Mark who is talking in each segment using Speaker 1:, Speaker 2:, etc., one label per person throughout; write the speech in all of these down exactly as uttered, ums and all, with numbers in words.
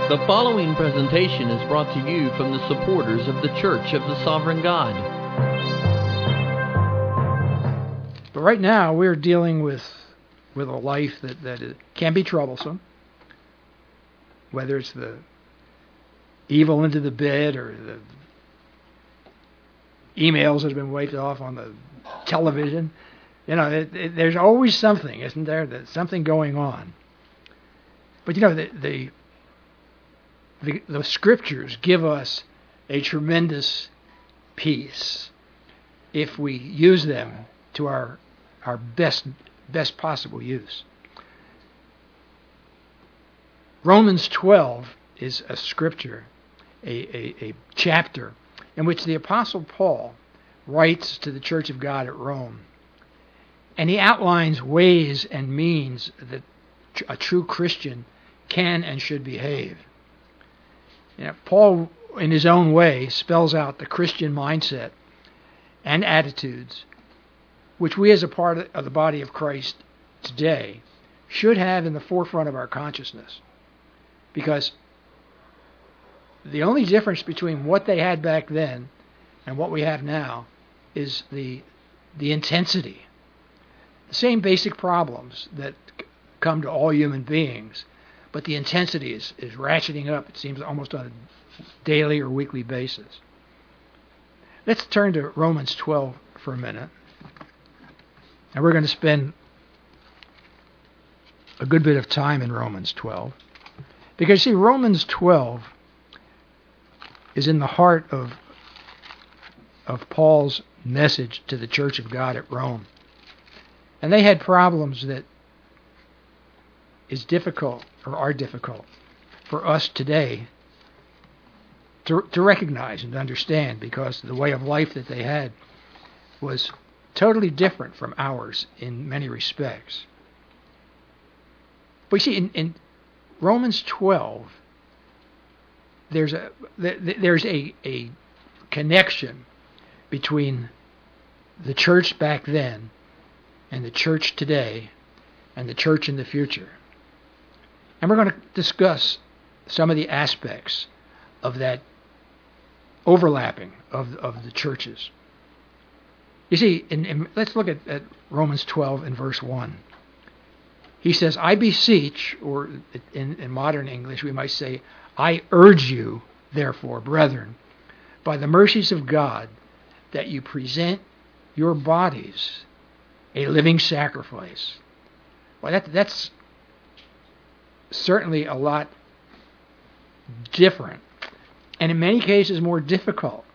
Speaker 1: The following presentation is brought to you from the supporters of the Church of the Sovereign God.
Speaker 2: But right now, we're dealing with with a life that, that it can be troublesome, whether it's the evil into the bed or the emails that have been wiped off on the television. You know, it, it, there's always something, isn't there? There's something going on. But you know, the, the the the scriptures give us a tremendous peace if we use them to our our best best possible use. Romans twelve is a scripture, a, a, a chapter in which the Apostle Paul writes to the Church of God at Rome. And he outlines ways and means that a true Christian can and should behave. You know, Paul, in his own way, spells out the Christian mindset and attitudes which we as a part of the body of Christ today should have in the forefront of our consciousness. Because the only difference between what they had back then and what we have now is the the intensity. The same basic problems that come to all human beings, but the intensity is, is ratcheting up, it seems, almost on a daily or weekly basis. Let's turn to Romans twelve for a minute. And we're going to spend a good bit of time in Romans twelve. Because, see, Romans twelve is in the heart of, of Paul's message to the Church of God at Rome. And they had problems that is difficult, or are difficult, for us today to, to recognize and understand, because the way of life that they had was totally different from ours in many respects. But you see, in, in Romans twelve, there's a there's a, a connection between the church back then and the church today and the church in the future. And we're going to discuss some of the aspects of that overlapping of, of the churches. You see, in, in, let's look at, at Romans twelve and verse one. He says, I beseech, or in, in modern English we might say, I urge you, therefore, brethren, by the mercies of God, that you present your bodies a living sacrifice. Well, that, that's certainly a lot different, and in many cases more difficult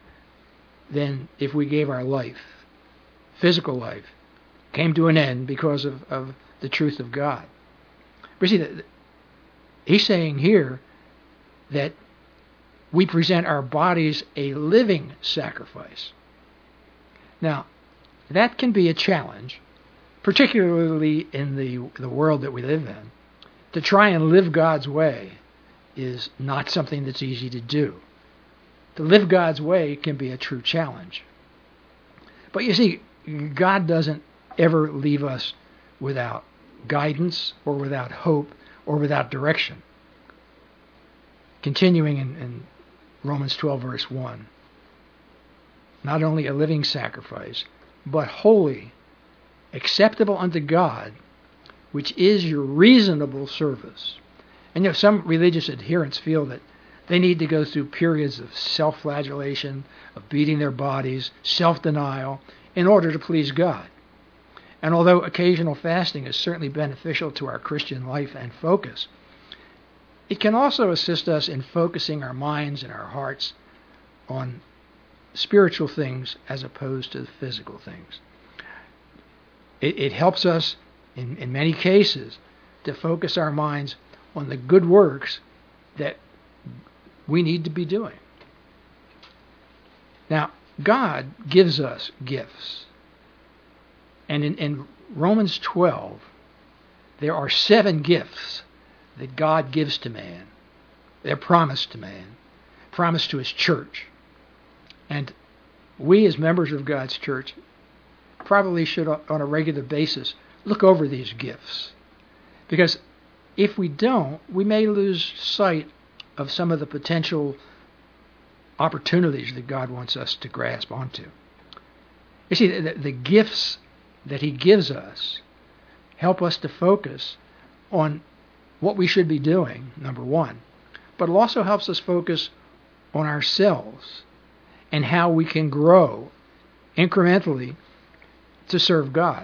Speaker 2: than if we gave our life, physical life, came to an end because of, of the truth of God. But see, the, he's saying here that we present our bodies a living sacrifice. Now, that can be a challenge, particularly in the the world that we live in. To try and live God's way is not something that's easy to do. To live God's way can be a true challenge. But you see, God doesn't ever leave us without guidance or without hope or without direction. Continuing in, in Romans twelve, verse one. Not only a living sacrifice, but holy, acceptable unto God, which is your reasonable service. And you know, some religious adherents feel that they need to go through periods of self-flagellation, of beating their bodies, self-denial, in order to please God. And although occasional fasting is certainly beneficial to our Christian life and focus, it can also assist us in focusing our minds and our hearts on spiritual things as opposed to physical things. It, it helps us, in, in many cases, to focus our minds on the good works that we need to be doing. Now, God gives us gifts. And in, in Romans twelve, there are seven gifts that God gives to man. They're promised to man, promised to his church. And we as members of God's church probably should, on a regular basis, look over these gifts. Because if we don't, we may lose sight of some of the potential opportunities that God wants us to grasp onto. You see, the, the gifts that he gives us help us to focus on what we should be doing, number one, but it also helps us focus on ourselves and how we can grow incrementally to serve God.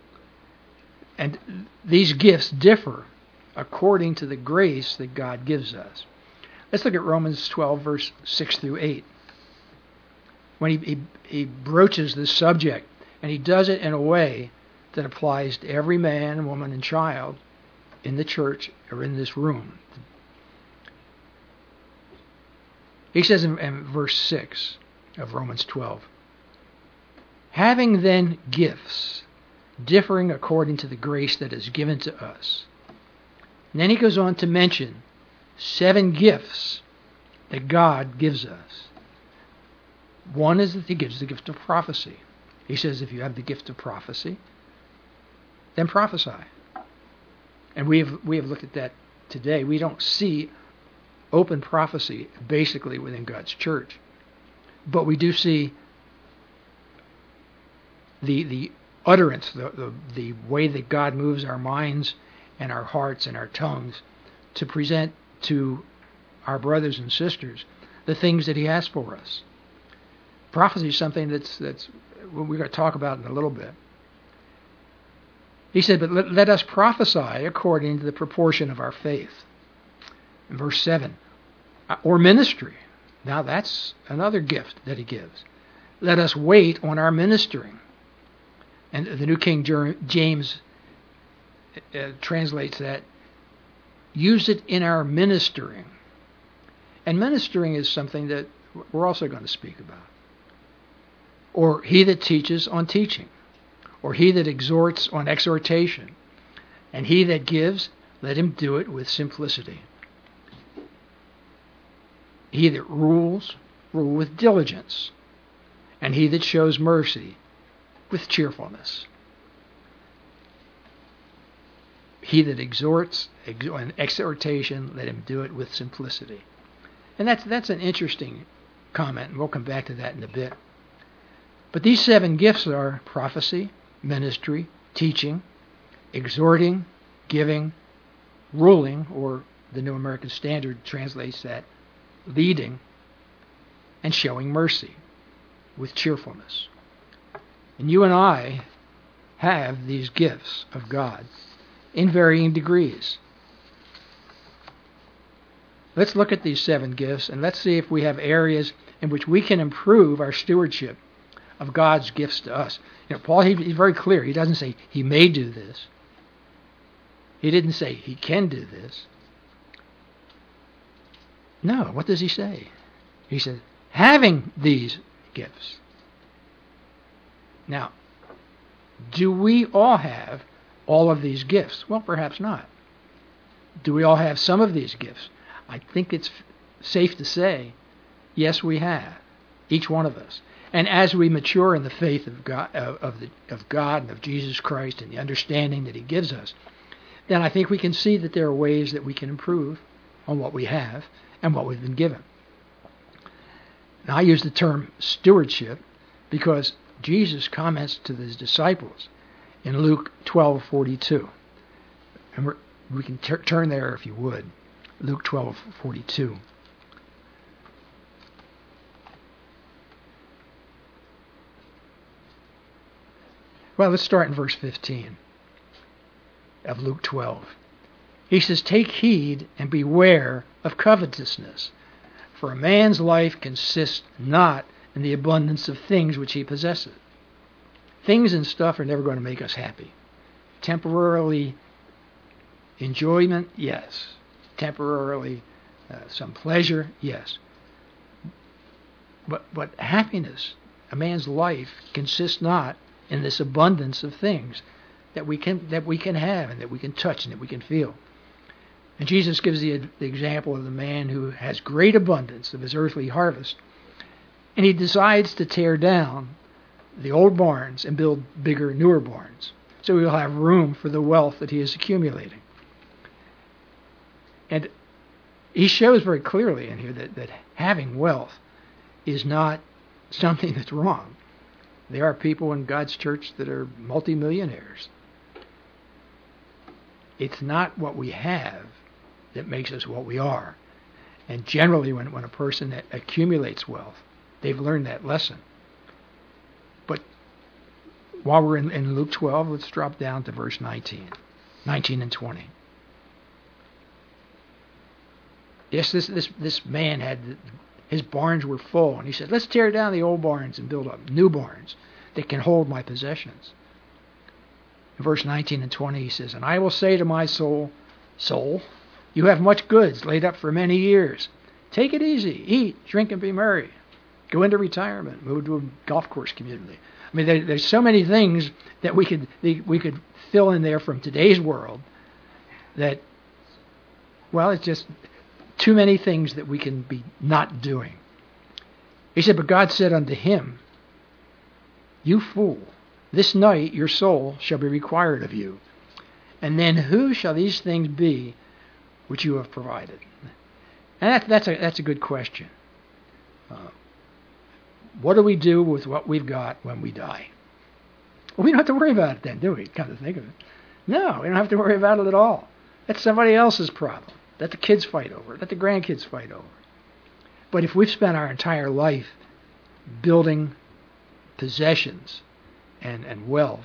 Speaker 2: And these gifts differ according to the grace that God gives us. Let's look at Romans twelve, verse six through eight. When he, he, he broaches this subject, and he does it in a way that applies to every man, woman, and child in the church or in this room. He says in, in verse six of Romans twelve, having then gifts differing according to the grace that is given to us. And then he goes on to mention seven gifts that God gives us. One is that he gives the gift of prophecy. He says if you have the gift of prophecy, then prophesy. And we have we have looked at that today. We don't see open prophecy basically within God's church. But we do see the the utterance, the, the, the way that God moves our minds and our hearts and our tongues to present to our brothers and sisters the things that he has for us. Prophecy is something that's that's we're going to talk about in a little bit. He said, but let, let us prophesy according to the proportion of our faith. In verse seven, or ministry. Now that's another gift that he gives. Let us wait on our ministering. And the New King James uh, translates that, use it in our ministering. And ministering is something that we're also going to speak about. Or he that teaches on teaching. Or he that exhorts on exhortation. And he that gives, let him do it with simplicity. He that rules, rule with diligence. And he that shows mercy, with cheerfulness. He that exhorts, an exhortation, let him do it with simplicity. And that's that's an interesting comment, and we'll come back to that in a bit. But these seven gifts are prophecy, ministry, teaching, exhorting, giving, ruling, or the New American Standard translates that, leading, and showing mercy with cheerfulness. And you and I have these gifts of God in varying degrees. Let's look at these seven gifts and let's see if we have areas in which we can improve our stewardship of God's gifts to us. You know, Paul, he, he's very clear. He doesn't say he may do this. He didn't say he can do this. No, what does he say? He said, having these gifts. Now, do we all have all of these gifts? Well, perhaps not. Do we all have some of these gifts? I think it's safe to say, yes, we have, each one of us. And as we mature in the faith of God, of, the, of God and of Jesus Christ and the understanding that he gives us, then I think we can see that there are ways that we can improve on what we have and what we've been given. Now, I use the term stewardship because Jesus comments to his disciples in Luke twelve forty-two. And we're, we can ter- turn there if you would. Luke twelve forty-two. Well, let's start in verse fifteen of Luke twelve. He says, take heed and beware of covetousness, for a man's life consists not in the abundance of things which he possesses. Things and stuff are never going to make us happy. Temporarily enjoyment, yes. Temporarily uh, some pleasure, yes. But but happiness, a man's life consists not in this abundance of things that we can that we can have and that we can touch and that we can feel. And Jesus gives the, the example of the man who has great abundance of his earthly harvest, and he decides to tear down the old barns and build bigger, newer barns, so he'll have room for the wealth that he is accumulating. And he shows very clearly in here that, that having wealth is not something that's wrong. There are people in God's church that are multimillionaires. It's not what we have that makes us what we are. And generally, when, when a person accumulates wealth, they've learned that lesson. But while we're in, in Luke twelve, let's drop down to verse nineteen. nineteen and twenty. Yes, this, this, this man had, his barns were full, and he said, let's tear down the old barns and build up new barns that can hold my possessions. In verse nineteen and twenty, he says, and I will say to my soul, soul, you have much goods laid up for many years. Take it easy, eat, drink, and be merry. Go into retirement, move to a golf course community. I mean, there, there's so many things that we could we could fill in there from today's world that, well, it's just too many things that we can be not doing. He said, but God said unto him, you fool, this night your soul shall be required of you. And then who shall these things be which you have provided? And that, that's, a, that's a good question. Uh, what do we do with what we've got when we die? Well, we don't have to worry about it then, do we? Come to think of it. No, we don't have to worry about it at all. That's somebody else's problem. Let the kids fight over it. Let the grandkids fight over it. But if we've spent our entire life building possessions and, and wealth,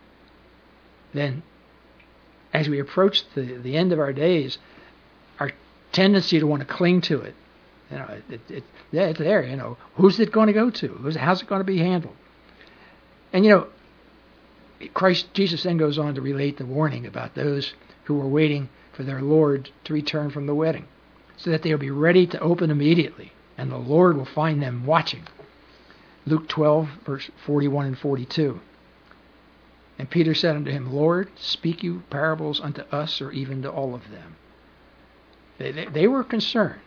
Speaker 2: then as we approach the, the end of our days, our tendency to want to cling to it, you know, it, it, yeah, it's there, you know, who's it going to go to? Who's, how's it going to be handled? And, you know, Christ, Jesus then goes on to relate the warning about those who were waiting for their Lord to return from the wedding, so that they'll be ready to open immediately, and the Lord will find them watching. Luke twelve, verse forty-one and forty-two. And Peter said unto him, Lord, speak you parables unto us, or even to all of them? They, they, they were concerned.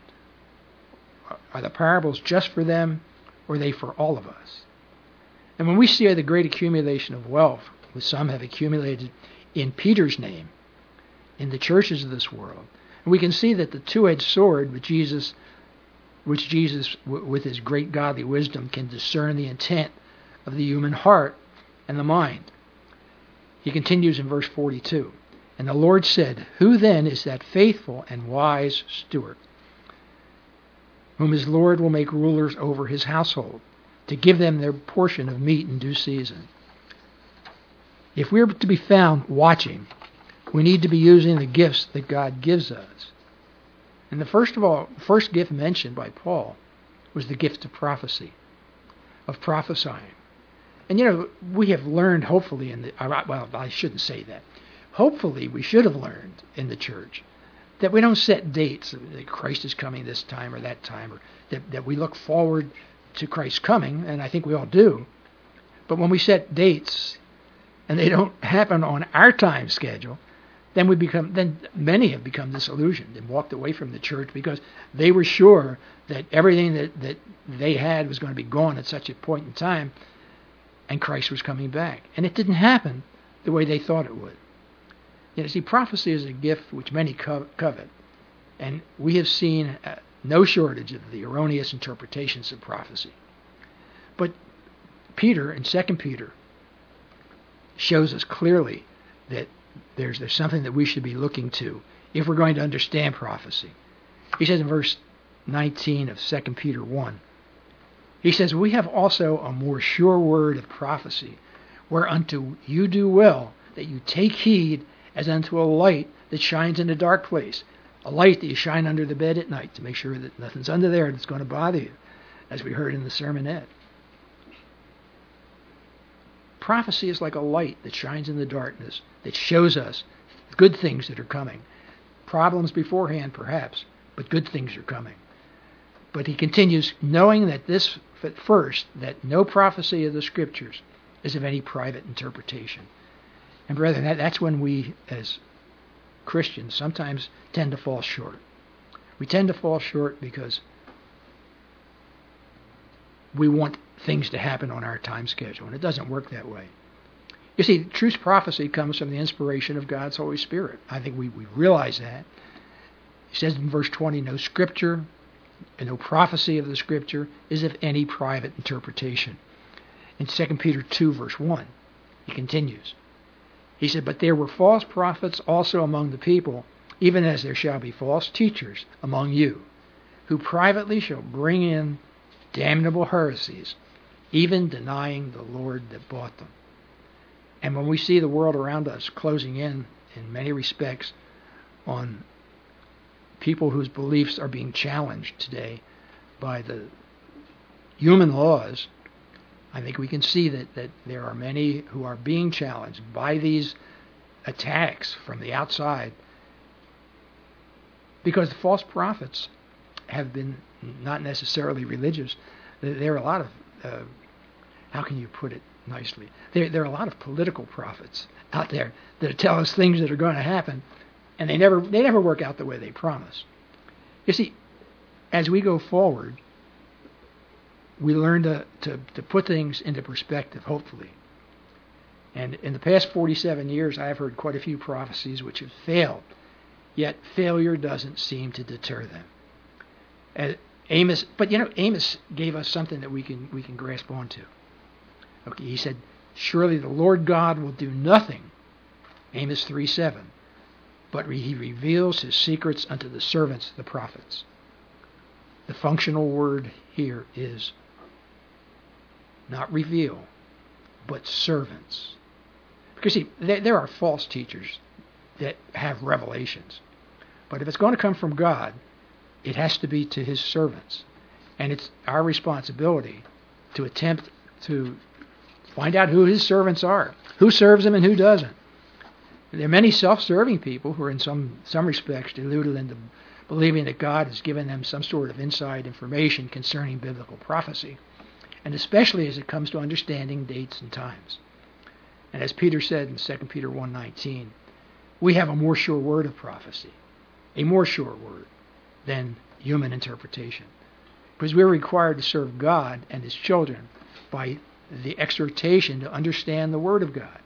Speaker 2: Are the parables just for them, or are they for all of us? And when we see the great accumulation of wealth, which some have accumulated in Peter's name, in the churches of this world, and we can see that the two-edged sword which Jesus, which Jesus, w- with his great godly wisdom, can discern the intent of the human heart and the mind. He continues in verse forty-two, and the Lord said, who then is that faithful and wise steward, whom his Lord will make rulers over his household, to give them their portion of meat in due season? If we are to be found watching, we need to be using the gifts that God gives us. And the first of all, first gift mentioned by Paul was the gift of prophecy, of prophesying. And you know, we have learned, hopefully, in the well, I shouldn't say that. Hopefully, we should have learned in the church that we don't set dates that Christ is coming this time or that time, or that, that we look forward to Christ's coming, and I think we all do. But when we set dates and they don't happen on our time schedule, then we become then many have become disillusioned and walked away from the church because they were sure that everything that, that they had was going to be gone at such a point in time, and Christ was coming back. And it didn't happen the way they thought it would. You know, see, prophecy is a gift which many co- covet, and we have seen uh, no shortage of the erroneous interpretations of prophecy. But Peter, in Second Peter, shows us clearly that There's, there's something that we should be looking to if we're going to understand prophecy. He says in verse nineteen of Second Peter one, he says, we have also a more sure word of prophecy, whereunto you do well that you take heed as unto a light that shines in a dark place, a light that you shine under the bed at night to make sure that nothing's under there that's going to bother you, as we heard in the sermonette. Prophecy is like a light that shines in the darkness, that shows us good things that are coming. Problems beforehand, perhaps, but good things are coming. But he continues, knowing that this, first, that no prophecy of the Scriptures is of any private interpretation. And brethren, that, that's when we, as Christians, sometimes tend to fall short. We tend to fall short because we want things to happen on our time schedule, and it doesn't work that way. You see, true prophecy comes from the inspiration of God's Holy Spirit. I think we, we realize that. He says in verse twenty, no scripture and no prophecy of the scripture is of any private interpretation. In Second Peter two, verse one, he continues. He said, but there were false prophets also among the people, even as there shall be false teachers among you, who privately shall bring in damnable heresies, even denying the Lord that bought them. And when we see the world around us closing in, in many respects, on people whose beliefs are being challenged today by the human laws, I think we can see that, that there are many who are being challenged by these attacks from the outside, because the false prophets have been not necessarily religious. There are a lot of, uh, how can you put it nicely? There, there are a lot of political prophets out there that tell us things that are going to happen, and they never they never work out the way they promise. You see, as we go forward, we learn to, to, to put things into perspective, hopefully. And in the past forty-seven years, I've heard quite a few prophecies which have failed, yet failure doesn't seem to deter them. Uh, Amos, but you know, Amos gave us something that we can we can grasp onto. Okay, he said, surely the Lord God will do nothing, Amos three seven, but he reveals his secrets unto the servants, the prophets. The functional word here is not reveal, but servants. Because see, there, there are false teachers that have revelations. But if it's going to come from God, it has to be to his servants. And it's our responsibility to attempt to find out who his servants are, who serves him and who doesn't. There are many self-serving people who are in some, some respects deluded into believing that God has given them some sort of inside information concerning biblical prophecy, and especially as it comes to understanding dates and times. And as Peter said in Second Peter one nineteen, we have a more sure word of prophecy, a more sure word than human interpretation, because we're required to serve God and his children by the exhortation to understand the Word of God.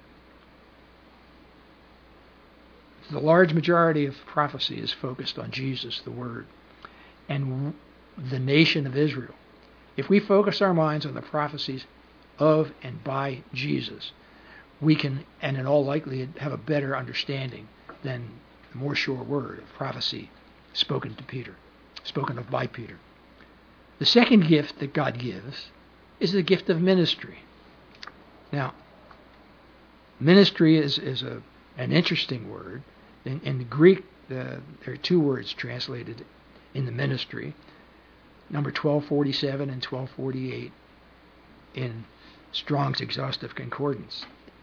Speaker 2: The large majority of prophecy is focused on Jesus, the Word, and the nation of Israel. If we focus our minds on the prophecies of and by Jesus, we can, and in all likelihood, have a better understanding than the more sure word of prophecy spoken to Peter, spoken of by Peter. The second gift that God gives is the gift of ministry. Now, ministry is, is a, an interesting word. In, in the Greek, uh, there are two words translated in the ministry, number twelve forty-seven and twelve forty-eight in Strong's Exhaustive Concordance.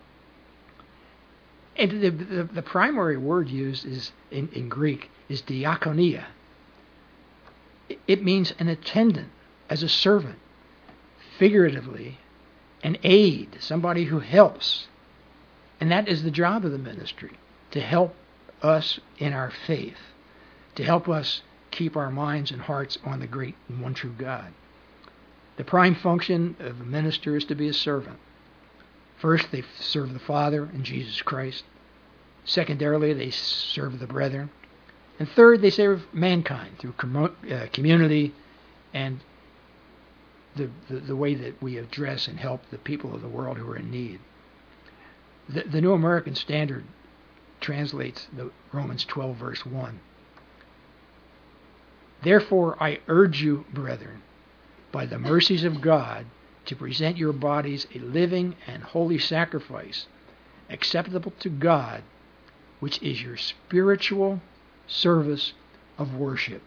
Speaker 2: And the, the, the primary word used is in, in Greek is diakonia. It, it means an attendant, as a servant, figuratively, an aid, somebody who helps. And that is the job of the ministry, to help us in our faith, to help us keep our minds and hearts on the great and one true God. The prime function of a minister is to be a servant. First, they serve the Father and Jesus Christ. Secondarily, they serve the brethren. And third, they serve mankind through com- uh, community and the, the, the way that we address and help the people of the world who are in need. The, the New American Standard translates the Romans twelve, verse one. Therefore, I urge you, brethren, by the mercies of God, to present your bodies a living and holy sacrifice, acceptable to God, which is your spiritual service of worship.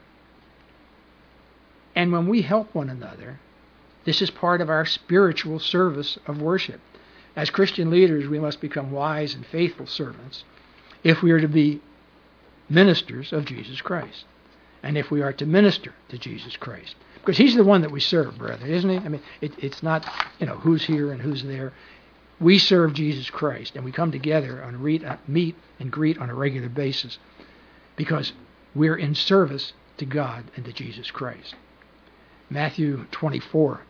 Speaker 2: And when we help one another, this is part of our spiritual service of worship. As Christian leaders, we must become wise and faithful servants if we are to be ministers of Jesus Christ, and if we are to minister to Jesus Christ. Because he's the one that we serve, brethren, isn't he? I mean, it, it's not, you know, who's here and who's there. We serve Jesus Christ, and we come together and read, uh, meet and greet on a regular basis because we're in service to God and to Jesus Christ. Matthew twenty-four.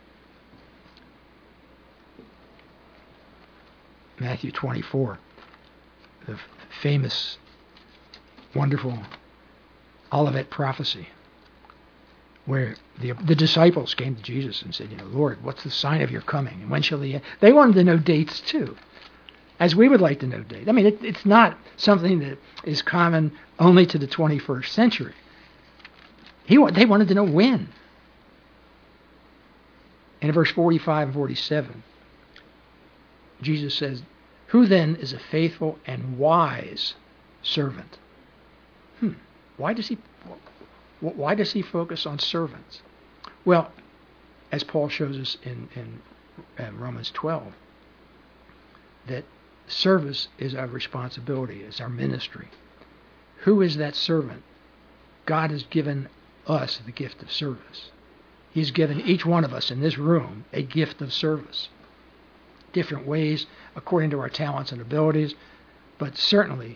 Speaker 2: Matthew twenty-four, the f- famous, wonderful Olivet prophecy, where the the disciples came to Jesus and said, you know, Lord, what's the sign of your coming? And when shall the end? They wanted to know dates too, as we would like to know dates. I mean, it, it's not something that is common only to the twenty-first century. He They wanted to know when. And in verse forty-five and forty-seven, Jesus says, who then is a faithful and wise servant? Hmm. Why does he why does he focus on servants? Well, as Paul shows us in, in uh, Romans twelve, that service is our responsibility, is our ministry. Who is that servant? God has given us the gift of service. He's given each one of us in this room a gift of service. Different ways according to our talents and abilities, but certainly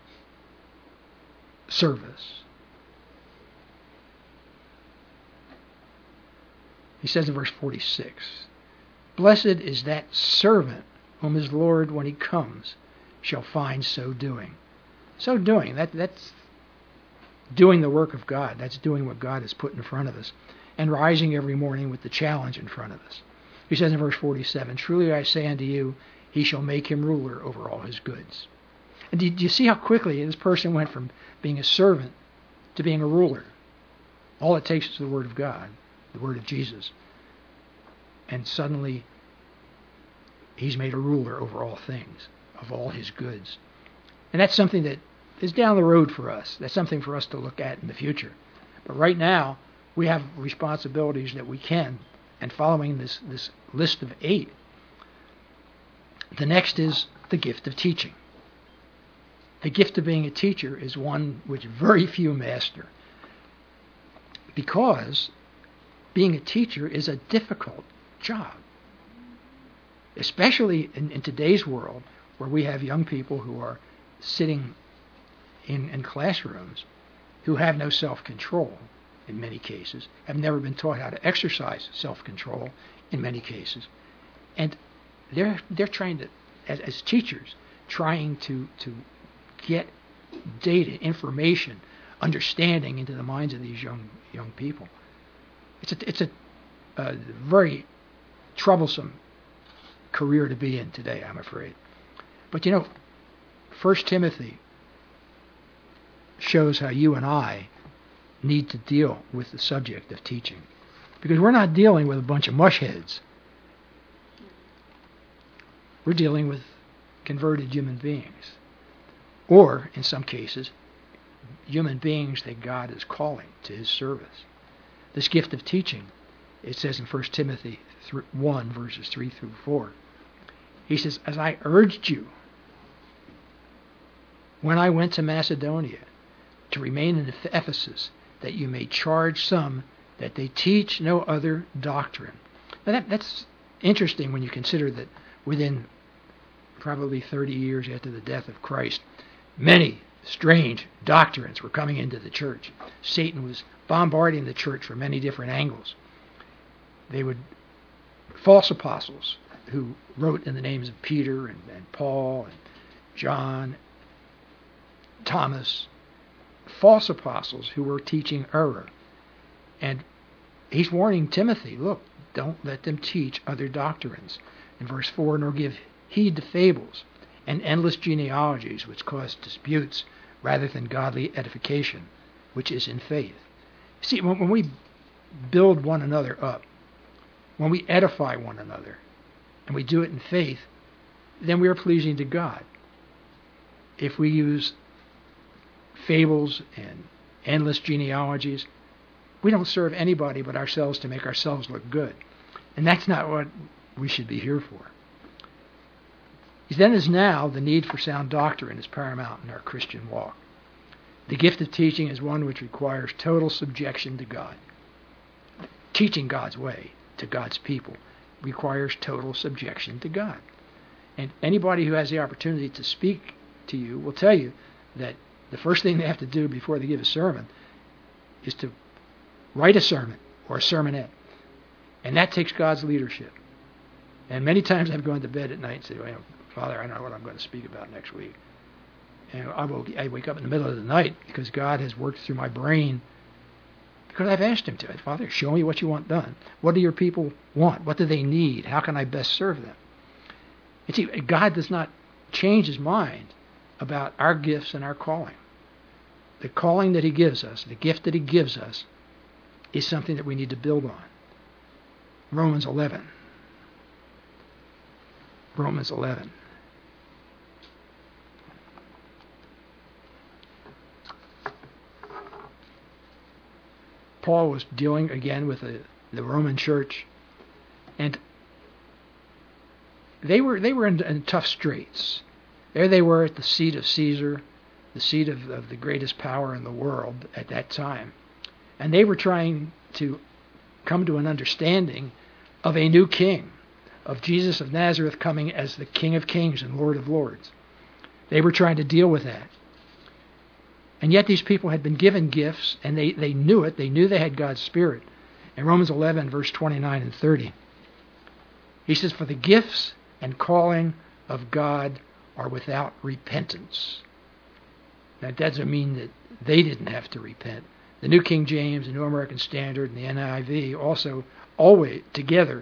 Speaker 2: service. He says in verse forty-six, blessed is that servant whom his Lord, when he comes, shall find so doing. So doing, that that's doing the work of God. That's doing what God has put in front of us, and rising every morning with the challenge in front of us. He says in verse forty-seven, truly I say unto you, he shall make him ruler over all his goods. And do you see how quickly this person went from being a servant to being a ruler? All it takes is the word of God, the word of Jesus. And suddenly, he's made a ruler over all things, of all his goods. And that's something that is down the road for us. That's something for us to look at in the future. But right now, we have responsibilities that we can. And following this, this list of eight, the next is the gift of teaching. The gift of being a teacher is one which very few master, because being a teacher is a difficult job, especially in, in today's world where we have young people who are sitting in, in classrooms who have no self-control in many cases, have never been taught how to exercise self-control in many cases. And they're they're trying to, as, as teachers, trying to, to get data, information, understanding into the minds of these young young people. It's a, it's a, a very troublesome career to be in today, I'm afraid. But you know, First Timothy shows how you and I need to deal with the subject of teaching, because we're not dealing with a bunch of mushheads. We're dealing with converted human beings, or in some cases, human beings that God is calling to his service. This gift of teaching, it says in First Timothy one, verses three through four, he says, as I urged you when I went to Macedonia to remain in Ephesus, that you may charge some that they teach no other doctrine. Now that, that's interesting when you consider that within probably thirty years after the death of Christ, many strange doctrines were coming into the church. Satan was bombarding the church from many different angles. They would, false apostles who wrote in the names of Peter and, and Paul and John, Thomas, false apostles who were teaching error. And he's warning Timothy, look, don't let them teach other doctrines. In verse four, nor give heed to fables and endless genealogies which cause disputes rather than godly edification, which is in faith. See, when, when we build one another up, when we edify one another, and we do it in faith, then we are pleasing to God. If we use fables and endless genealogies, we don't serve anybody but ourselves to make ourselves look good. And that's not what we should be here for. Then as now, the need for sound doctrine is paramount in our Christian walk. The gift of teaching is one which requires total subjection to God. Teaching God's way to God's people requires total subjection to God. And anybody who has the opportunity to speak to you will tell you that the first thing they have to do before they give a sermon is to write a sermon or a sermonette. And that takes God's leadership. And many times I've gone to bed at night and said, well, Father, I don't know what I'm going to speak about next week. And I, woke, I wake up in the middle of the night because God has worked through my brain because I've asked him to. Father, show me what you want done. What do your people want? What do they need? How can I best serve them? And see, God does not change his mind about our gifts and our calling. The calling that he gives us, the gift that he gives us, is something that we need to build on. Romans eleven. Romans eleven. Paul was dealing again with the, the Roman church, and they were they were in, in tough straits. There they were at the seat of Caesar, the seat of, of the greatest power in the world at that time. And they were trying to come to an understanding of a new king, of Jesus of Nazareth coming as the King of Kings and Lord of Lords. They were trying to deal with that. And yet these people had been given gifts, and they, they knew it. They knew they had God's Spirit. In Romans eleven, verse twenty-nine and thirty, he says, "For the gifts and calling of God are without repentance." Now, that doesn't mean that they didn't have to repent. The New King James, the New American Standard, and the N I V also always together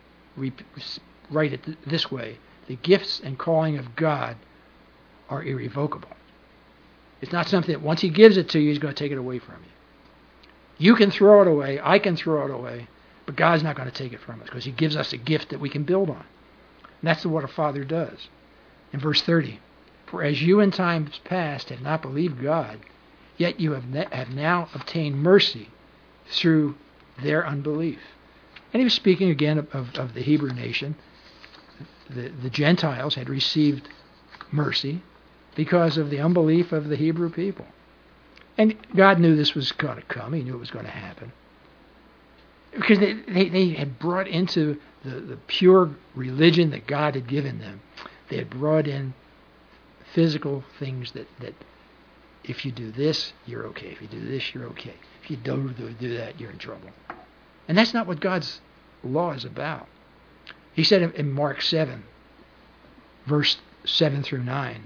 Speaker 2: write it this way: the gifts and calling of God are irrevocable. It's not something that once he gives it to you, he's going to take it away from you. You can throw it away, I can throw it away, but God's not going to take it from us because he gives us a gift that we can build on. And that's what a father does. In verse thirty, "For as you in times past have not believed God, yet you have, ne- have now obtained mercy through their unbelief." And he was speaking again of, of, of the Hebrew nation. The, the Gentiles had received mercy because of the unbelief of the Hebrew people. And God knew this was going to come. He knew it was going to happen. Because they, they, they had brought into the, the pure religion that God had given them, they had brought in physical things that, that if you do this, you're okay. If you do this, you're okay. If you don't do that, you're in trouble. And that's not what God's law is about. He said in, in Mark seven, verse seven through nine,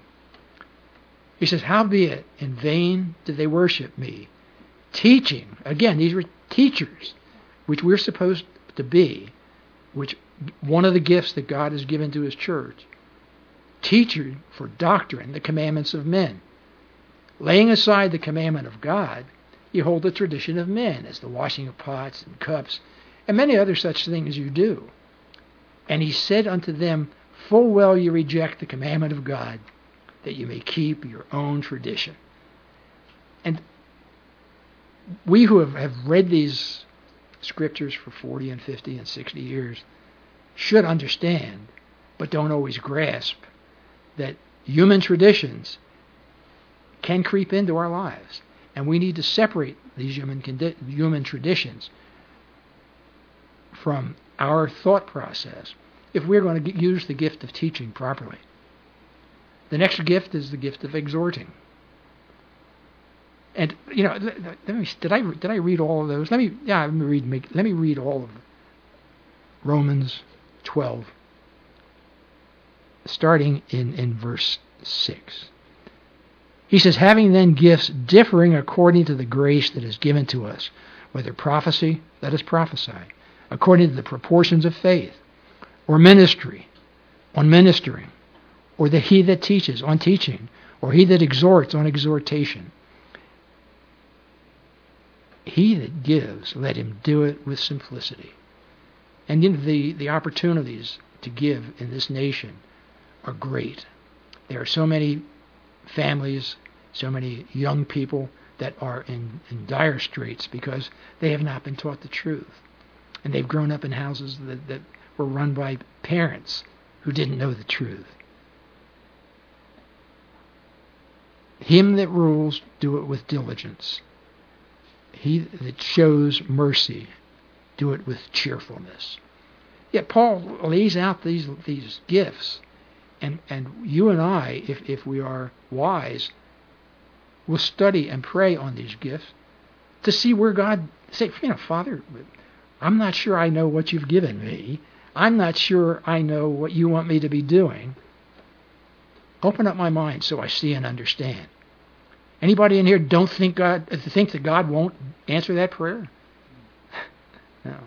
Speaker 2: he says, "Howbeit in vain did they worship me, teaching." Again, these were teachers, which we're supposed to be, which one of the gifts that God has given to his church. Teaching for doctrine the commandments of men. Laying aside the commandment of God, you hold the tradition of men, as the washing of pots and cups, and many other such things you do. And he said unto them, Full well you reject the commandment of God, that you may keep your own tradition. And we who have, have read these scriptures for forty and fifty and sixty years should understand, but don't always grasp, that human traditions can creep into our lives. And we need to separate these human condi- human traditions from our thought process if we're going to get, use the gift of teaching properly. The next gift is the gift of exhorting. And you know, let, let me, did I did I read all of those? Let me yeah, let me read make, let me read all of Romans twelve, starting in, in verse six. He says, "Having then gifts differing according to the grace that is given to us, whether prophecy, let us prophesy, according to the proportions of faith, or ministry, on ministering, or that he that teaches, on teaching, or he that exhorts, on exhortation. He that gives, let him do it with simplicity." And you know, the, the opportunities to give in this nation are great. There are so many families, so many young people that are in, in dire straits because they have not been taught the truth. And they've grown up in houses that, that were run by parents who didn't know the truth. Him that rules, do it with diligence. He that shows mercy, do it with cheerfulness. Yet Paul lays out these these gifts, and, and you and I, if, if we are wise, will study and pray on these gifts to see where God say, you know, Father, I'm not sure I know what you've given me. I'm not sure I know what you want me to be doing. Open up my mind so I see and understand. Anybody in here don't think God think that God won't answer that prayer? No.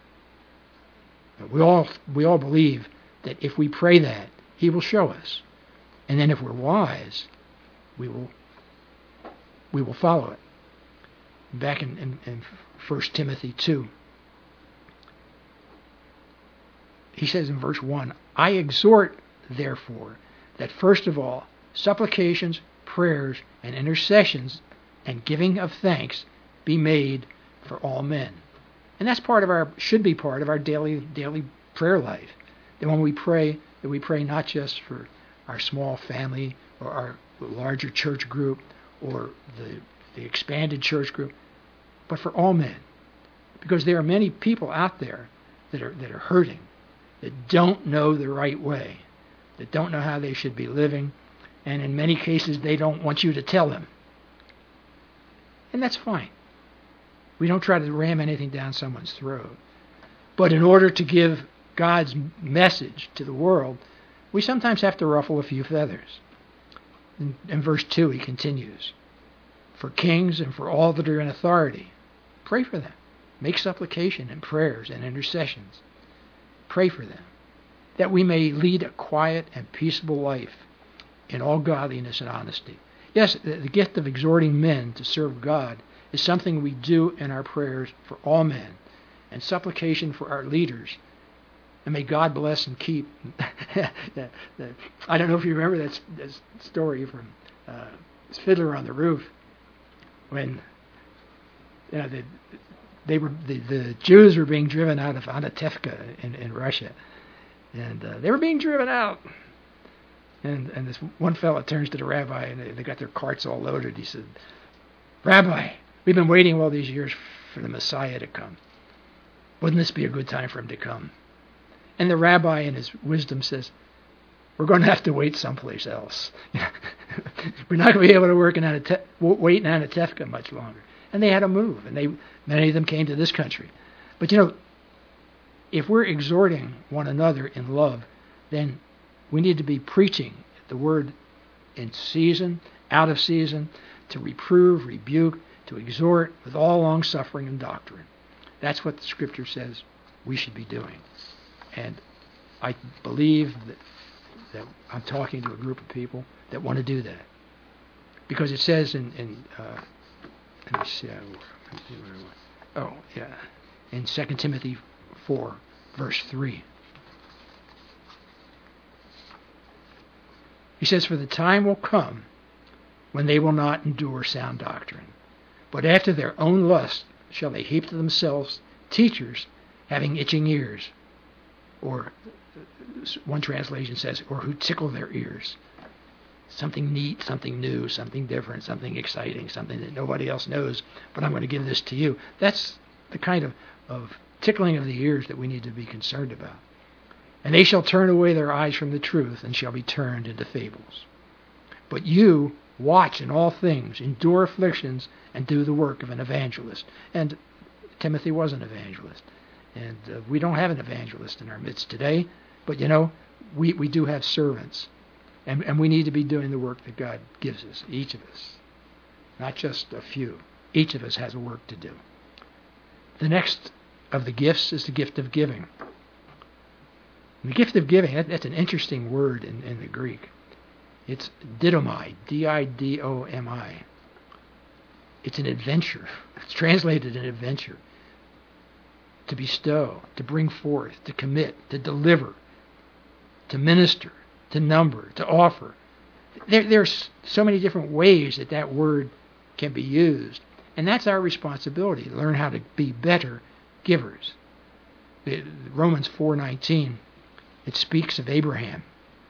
Speaker 2: We all we all believe that if we pray that, He will show us. And then if we're wise, we will we will follow it. Back in, in, in First Timothy two, he says in verse one, I exhort, therefore, that first of all, supplications, prayers, and intercessions, and giving of thanks be made for all men. And that's part of our, should be part of our daily daily prayer life. That when we pray, that we pray not just for our small family or our larger church group or the, the expanded church group, but for all men. Because there are many people out there that are that are hurting, that don't know the right way, that don't know how they should be living, and in many cases they don't want you to tell them. And that's fine. We don't try to ram anything down someone's throat. But in order to give God's message to the world, we sometimes have to ruffle a few feathers. In, in verse two he continues, for kings and for all that are in authority, pray for them. Make supplication and prayers and intercessions. Pray for them, that we may lead a quiet and peaceable life in all godliness and honesty. Yes, the, the gift of exhorting men to serve God is something we do in our prayers for all men, and supplication for our leaders. And may God bless and keep. the, the, I don't know if you remember that, that story from uh, Fiddler on the Roof, when you know, the, they were the, the Jews were being driven out of Anatevka in, in Russia, and uh, they were being driven out. And and this one fellow turns to the rabbi, and they, they got their carts all loaded. He said, "Rabbi, we've been waiting all these years for the Messiah to come. Wouldn't this be a good time for him to come?" And the rabbi, in his wisdom, says, "We're going to have to wait someplace else. We're not going to be able to work in Anate- wait in Anatevka much longer." And they had to move, and they many of them came to this country. But you know, if we're exhorting one another in love, then we need to be preaching the word in season, out of season, to reprove, rebuke, to exhort with all long suffering and doctrine. That's what the Scripture says we should be doing. And I believe that, that I'm talking to a group of people that want to do that. Because it says in, in uh, let me see, oh, yeah, in Second Timothy four, verse three. He says, for the time will come when they will not endure sound doctrine, but after their own lust shall they heap to themselves teachers having itching ears, or one translation says, or who tickle their ears. Something neat, something new, something different, something exciting, something that nobody else knows, but I'm going to give this to you. That's the kind of, of tickling of the ears that we need to be concerned about. And they shall turn away their eyes from the truth and shall be turned into fables. But you watch in all things, endure afflictions, and do the work of an evangelist. And Timothy was an evangelist. And uh, we don't have an evangelist in our midst today, but you know, we, we do have servants. And, and we need to be doing the work that God gives us, each of us. Not just a few. Each of us has a work to do. The next of the gifts is the gift of giving. And the gift of giving, that, that's an interesting word in, in the Greek. It's didomai, D I D O M I. It's an adventure. It's translated an adventure. To bestow, to bring forth, to commit, to deliver, to minister, to number, to offer. There, there's so many different ways that that word can be used. And that's our responsibility, to learn how to be better givers. The, Romans four nineteen, it speaks of Abraham.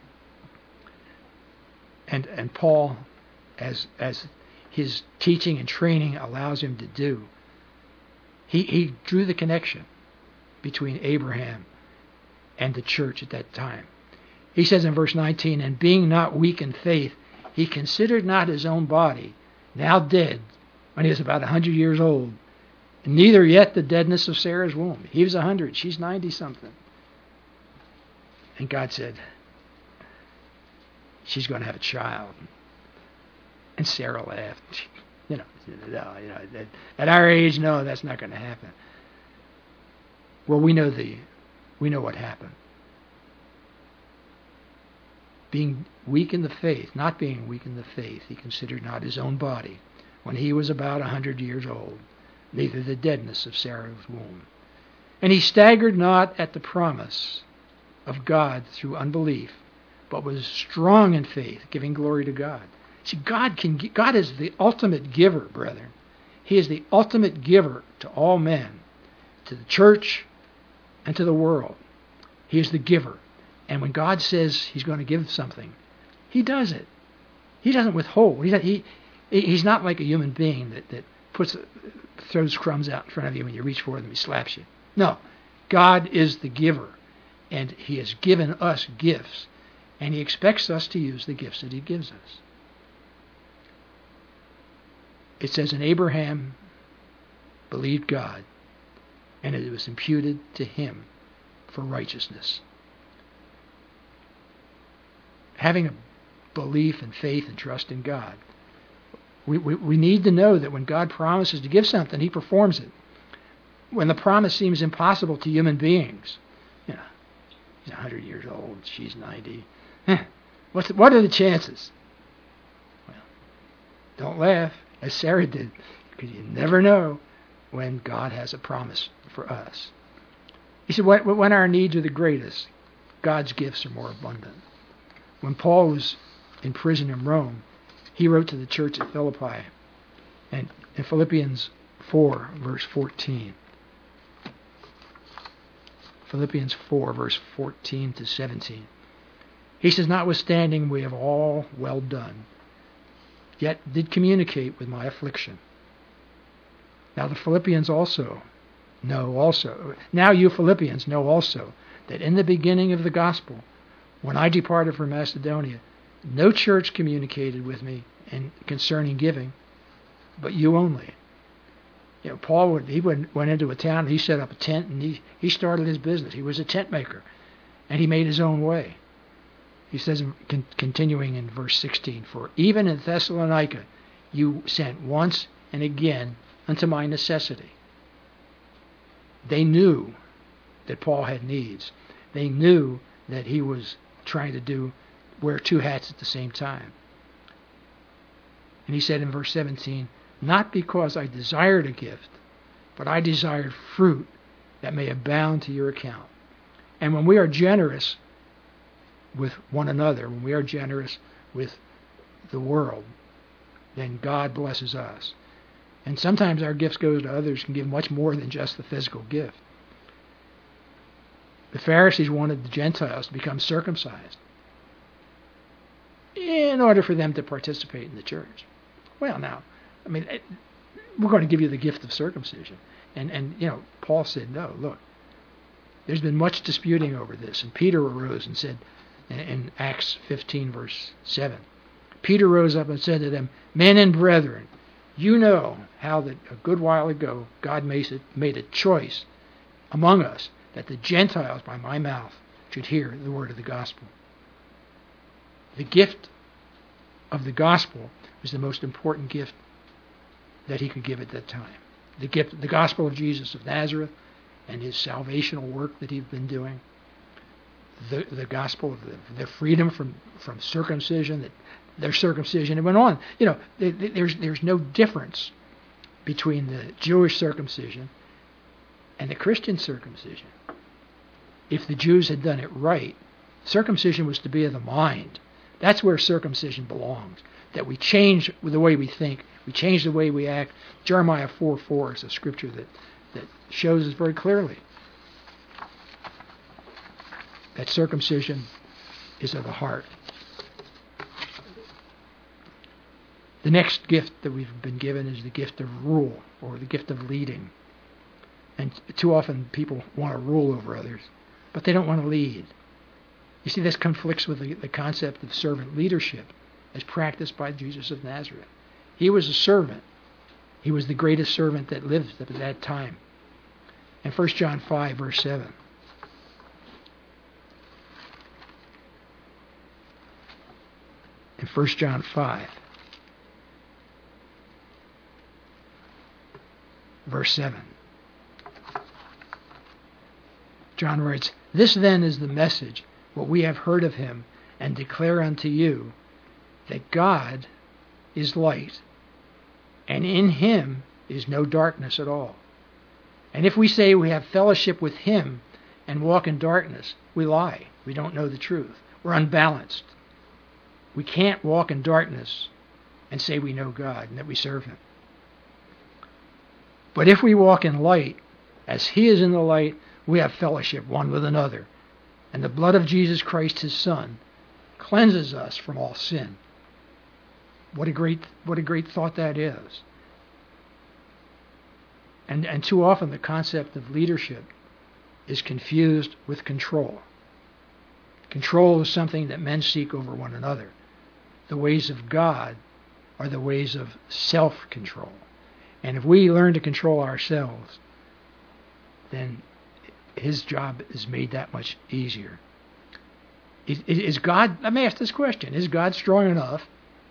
Speaker 2: And and Paul, as as his teaching and training allows him to do, he, he drew the connection between Abraham and the church at that time. He says in verse nineteen, and being not weak in faith, he considered not his own body, now dead, when he was about a hundred years old, neither yet the deadness of Sarah's womb. He was a hundred, she's ninety something. And God said, she's going to have a child. And Sarah laughed. You know, no, you know, at, at our age, no, that's not going to happen. Well, we know the, we know what happened. Being weak in the faith, not being weak in the faith, he considered not his own body when he was about a hundred years old, neither the deadness of Sarah's womb. And he staggered not at the promise of God through unbelief, but was strong in faith, giving glory to God. See, God can. God is the ultimate giver, brethren. He is the ultimate giver to all men, to the church, and to the world. He is the giver. And when God says he's going to give something, he does it. He doesn't withhold. He, he, he's not like a human being that, that puts throws crumbs out in front of you when you reach for them, he slaps you. No, God is the giver, and he has given us gifts, and he expects us to use the gifts that he gives us. It says, and Abraham believed God, and it was imputed to him for righteousness. Having a belief and faith and trust in God. We, we, we need to know that when God promises to give something, he performs it. When the promise seems impossible to human beings, you know, he's one hundred years old, she's ninety. What's the, what are the chances? Well, don't laugh, as Sarah did, because you never know when God has a promise for us. He said, when, when our needs are the greatest, God's gifts are more abundant. When Paul was in prison in Rome, he wrote to the church at Philippi, and in Philippians four, verse fourteen. Philippians four, verse fourteen to seventeen. He says, notwithstanding we have all well done, yet did communicate with my affliction. Now the Philippians also know also, now you Philippians know also, that in the beginning of the gospel, when I departed from Macedonia, no church communicated with me in concerning giving, but you only. You know, Paul would, he went, went into a town, and he set up a tent, and he, he started his business. He was a tent maker, and he made his own way. He says, con- continuing in verse sixteen, for even in Thessalonica you sent once and again unto my necessity. They knew that Paul had needs. They knew that he was trying to do wear two hats at the same time. And he said in verse seventeen, not because I desired a gift, but I desired fruit that may abound to your account. And when we are generous with one another, when we are generous with the world, then God blesses us. And sometimes our gifts go to others can give much more than just the physical gift. The Pharisees wanted the Gentiles to become circumcised in order for them to participate in the church. Well, now, I mean, we're going to give you the gift of circumcision. And, and you know, Paul said, no, look, there's been much disputing over this. And Peter arose and said, in Acts fifteen, verse seven, Peter rose up and said to them, men and brethren, you know how that a good while ago God made a choice among us that the Gentiles by my mouth should hear the word of the gospel. The gift of the gospel was the most important gift that he could give at that time. The gift, the gospel of Jesus of Nazareth and his salvational work that he'd been doing. The, the gospel of the, the freedom from, from circumcision, that their circumcision, it went on. You know, they, they, there's there's no difference between the Jewish circumcision and the Christian circumcision. If the Jews had done it right, circumcision was to be of the mind. That's where circumcision belongs. That we change the way we think, we change the way we act. Jeremiah four four is a scripture that, that shows us very clearly that circumcision is of the heart. The next gift that we've been given is the gift of rule, or the gift of leading. And too often people want to rule over others, but they don't want to lead. You see, this conflicts with the, the concept of servant leadership as practiced by Jesus of Nazareth. He was a servant. He was the greatest servant that lived at that time. In First John five, verse seven, First John five, verse seven. John writes, "This then is the message, what we have heard of him, and declare unto you, that God is light, and in him is no darkness at all. And if we say we have fellowship with him and walk in darkness, we lie. We don't know the truth. We're unbalanced. We can't walk in darkness and say we know God and that we serve him. But if we walk in light, as he is in the light, we have fellowship one with another. And the blood of Jesus Christ, his Son, cleanses us from all sin." What a great, what a great thought that is. And, and too often the concept of leadership is confused with control. Control is something that men seek over one another. The ways of God are the ways of self-control. And if we learn to control ourselves, then his job is made that much easier. Is, is God, let me ask this question, is God strong enough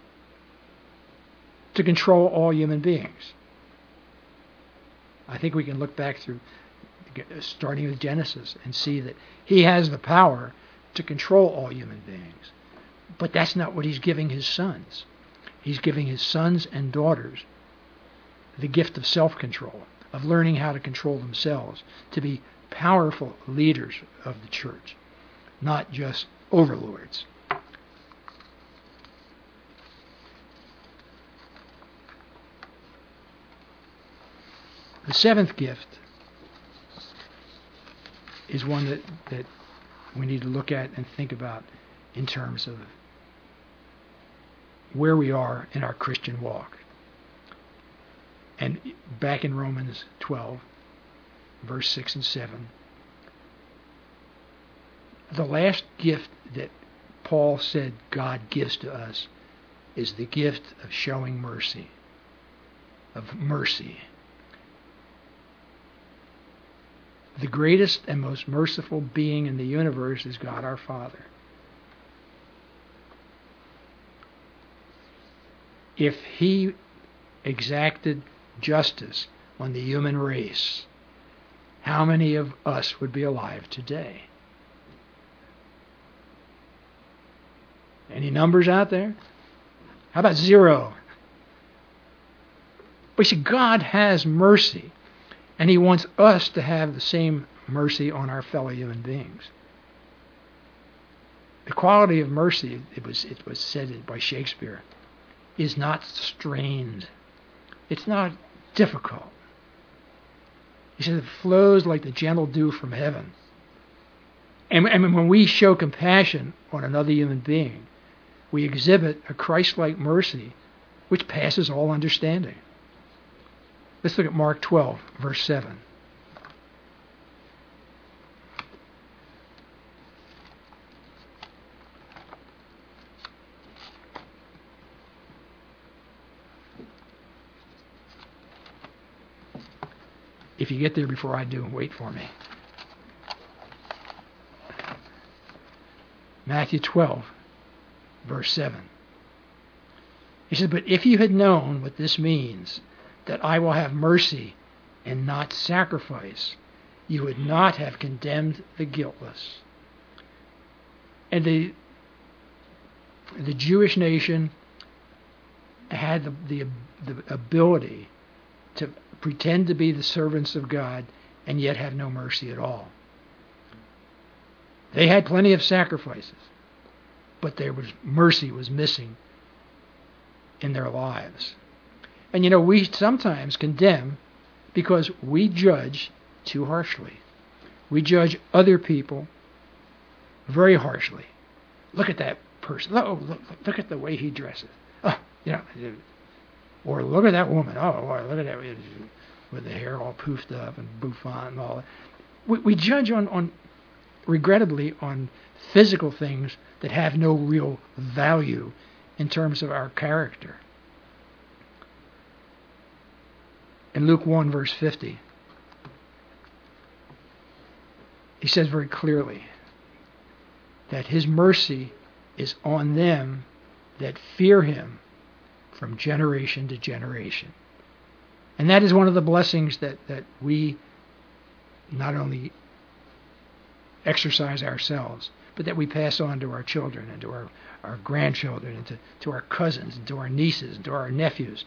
Speaker 2: to control all human beings? I think we can look back through, starting with Genesis, and see that he has the power to control all human beings. But that's not what he's giving his sons. He's giving his sons and daughters the gift of self-control, of learning how to control themselves, to be powerful leaders of the church, not just overlords. The seventh gift is one that, that we need to look at and think about in terms of where we are in our Christian walk. And back in Romans twelve, verse six and seven, the last gift that Paul said God gives to us is the gift of showing mercy, of mercy. The greatest and most merciful being in the universe is God our Father. If he exacted justice on the human race, how many of us would be alive today? Any numbers out there? How about zero? But see, God has mercy. And he wants us to have the same mercy on our fellow human beings. The quality of mercy, it was it was said by Shakespeare, is not strained. It's not difficult. He said it flows like the gentle dew from heaven. And, and when we show compassion on another human being, we exhibit a Christ-like mercy which passes all understanding. Let's look at Mark twelve, verse seven. If you get there before I do, wait for me. Matthew twelve, verse seven. He said, "But if you had known what this means, that I will have mercy and not sacrifice, you would not have condemned the guiltless." And the the Jewish nation had the, the, the ability to pretend to be the servants of God and yet have no mercy at all. They had plenty of sacrifices, but there was mercy was missing in their lives. And you know, we sometimes condemn because we judge too harshly. We judge other people very harshly. Look at that person. Oh, look, look at the way he dresses. Oh, you know, or look at that woman. Oh, look at that with the hair all poofed up and bouffant and all that. We, we judge on, on, regrettably, on physical things that have no real value in terms of our character. In Luke one, verse fifty, he says very clearly that his mercy is on them that fear him from generation to generation. And that is one of the blessings that, that we not only exercise ourselves, but that we pass on to our children and to our, our grandchildren and to, to our cousins and to our nieces and to our nephews.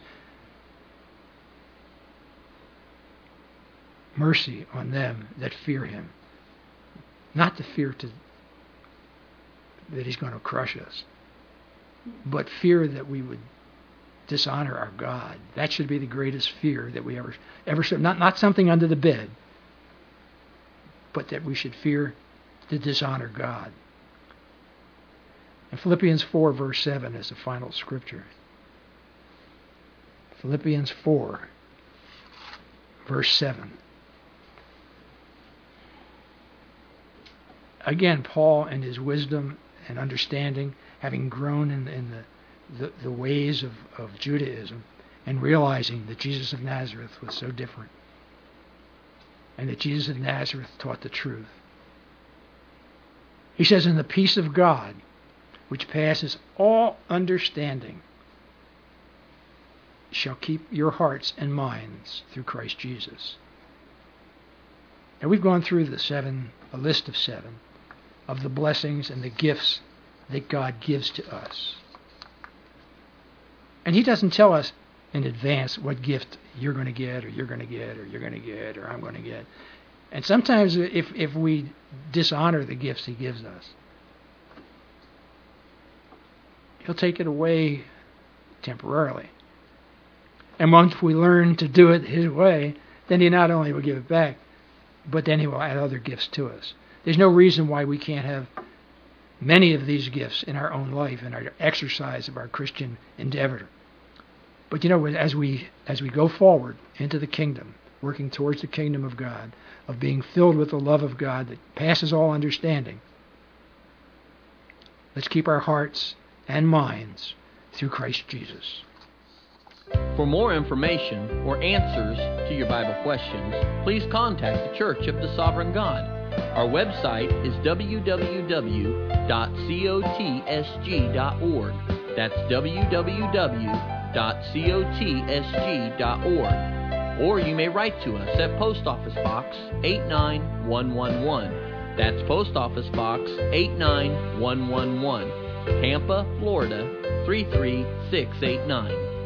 Speaker 2: Mercy on them that fear him. Not the fear to, that he's going to crush us, but fear that we would dishonor our God. That should be the greatest fear that we ever ever should. Not not something under the bed, but that we should fear to dishonor God. And Philippians four verse seven is the final scripture. Philippians four verse seven. Again, Paul, in his wisdom and understanding, having grown in, in the, the, the ways of, of Judaism, and realizing that Jesus of Nazareth was so different, and that Jesus of Nazareth taught the truth. He says, "In the peace of God, which passes all understanding, shall keep your hearts and minds through Christ Jesus." Now, we've gone through the seven, a list of seven, of the blessings and the gifts that God gives to us. And he doesn't tell us in advance what gift you're going to get, or you're going to get, or you're going to get, or I'm going to get. And sometimes if, if we dishonor the gifts he gives us, he'll take it away temporarily. And once we learn to do it his way, then he not only will give it back, but then he will add other gifts to us. There's no reason why we can't have many of these gifts in our own life, in our exercise of our Christian endeavor. But you know, as we as we go forward into the kingdom, working towards the kingdom of God, of being filled with the love of God that passes all understanding, let's keep our hearts and minds through Christ Jesus.
Speaker 1: For more information or answers to your Bible questions, please contact the Church of the Sovereign God. Our website is w w w dot cotesg dot org. That's w w w dot cotesg dot org. Or you may write to us at Post Office Box eight nine one one one. That's Post Office Box eight nine one one one, Tampa, Florida three three six eight nine.